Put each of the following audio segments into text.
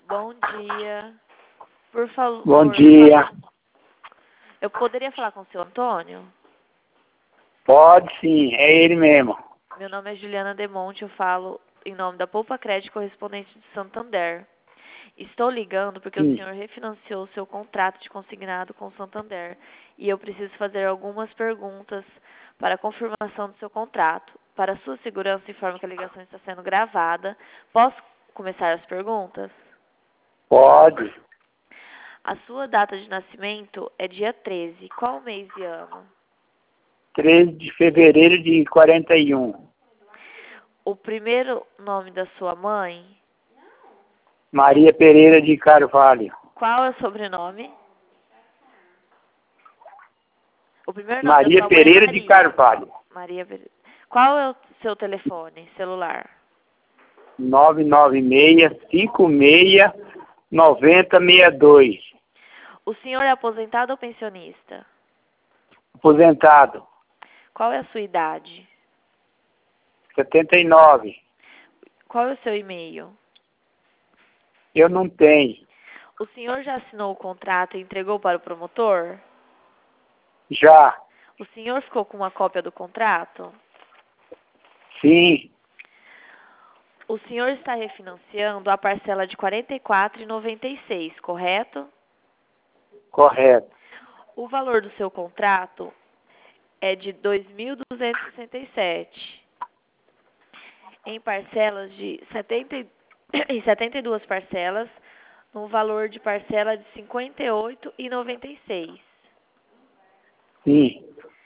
Bom dia. Por favor. Bom dia. Eu poderia falar com o seu Antônio? Pode sim, é ele mesmo. Meu nome é Juliana Demonte, eu falo em nome da Poupa Crédito correspondente de Santander. Estou ligando porque o senhor refinanciou o seu contrato de consignado com o Santander e eu preciso fazer algumas perguntas para a confirmação do seu contrato. Para sua segurança, informo que a ligação está sendo gravada. Posso começar as perguntas? Pode. A sua data de nascimento é dia 13. Qual mês e ano? 13 de fevereiro de 41. O primeiro nome da sua mãe? Maria Pereira de Carvalho. Qual é o sobrenome? O primeiro nome da Maria sua Pereira mãe é de Carvalho. Maria Pereira. Qual é o seu telefone celular? 996569062. O senhor é aposentado ou pensionista? Aposentado. Qual é a sua idade? 79. Qual é o seu e-mail? Eu não tenho. O senhor já assinou o contrato e entregou para o promotor? Já. O senhor ficou com uma cópia do contrato? Sim. O senhor está refinanciando a parcela de R$ 44,96, correto? Correto. O valor do seu contrato é de R$ 2.267, em parcelas de 72 parcelas, no valor de parcela de R$ 58,96. Sim.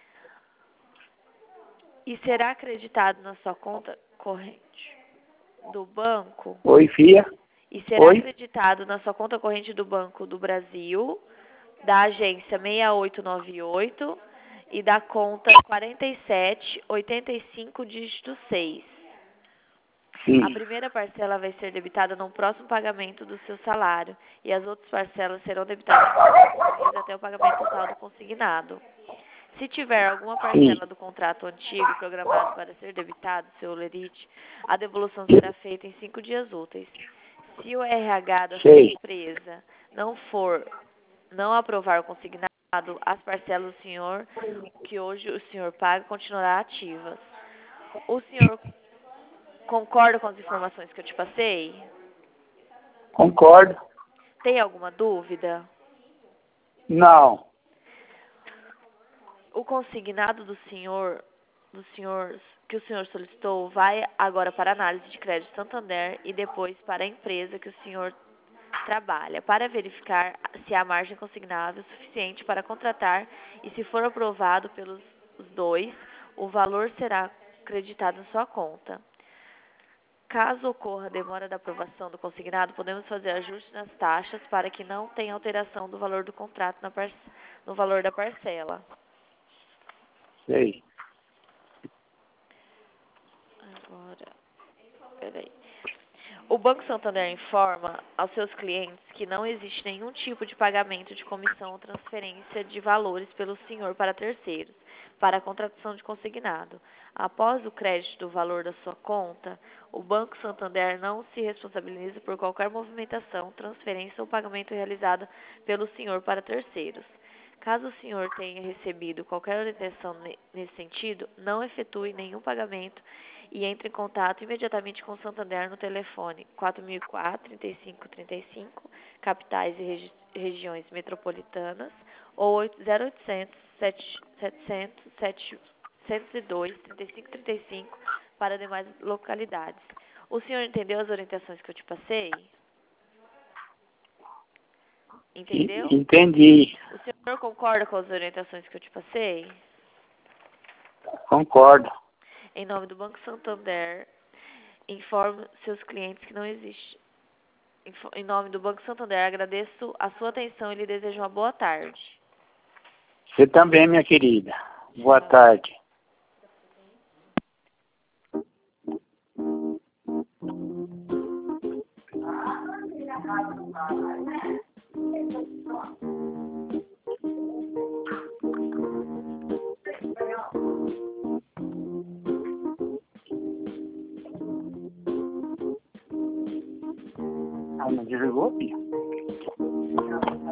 E será acreditado na sua conta corrente do banco? Oi, filha. E será Oi. acreditado na sua conta corrente do Banco do Brasil, da agência 6898 e da conta 4785, dígito 6. Sim. A primeira parcela vai ser debitada no próximo pagamento do seu salário e as outras parcelas serão debitadas no próximo mês até o pagamento total do consignado. Se tiver alguma parcela do contrato antigo programado para ser debitado, seu lerite, a devolução será feita em 5 dias úteis. Se o RH da sua empresa não aprovar o consignado, as parcelas do senhor, que hoje o senhor paga, continuará ativas. O senhor concorda com as informações que eu te passei? Concordo. Tem alguma dúvida? Não. O consignado do senhor que o senhor solicitou vai agora para a análise de crédito Santander e depois para a empresa que o senhor trabalha, para verificar se há margem consignável suficiente para contratar e, se for aprovado pelos os dois, o valor será creditado em sua conta. Caso ocorra demora da aprovação do consignado, podemos fazer ajustes nas taxas para que não tenha alteração do valor do contrato no valor da parcela. Sei. Agora, peraí. O Banco Santander informa aos seus clientes que não existe nenhum tipo de pagamento de comissão ou transferência de valores pelo senhor para terceiros, para a contratação de consignado. Após o crédito do valor da sua conta, o Banco Santander não se responsabiliza por qualquer movimentação, transferência ou pagamento realizado pelo senhor para terceiros. Caso o senhor tenha recebido qualquer orientação nesse sentido, não efetue nenhum pagamento e entre em contato imediatamente com o Santander no telefone 4004-3535, capitais e regiões metropolitanas, ou 0800 700 702 3535 para demais localidades. O senhor entendeu as orientações que eu te passei? Entendeu? Entendi. O senhor concorda com as orientações que eu te passei? Concordo. Em nome do Banco Santander, informo seus clientes que não existe. Em nome do Banco Santander, agradeço a sua atenção e lhe desejo uma boa tarde. Você também, minha querida. Boa tarde. Ah, não desligou, filho?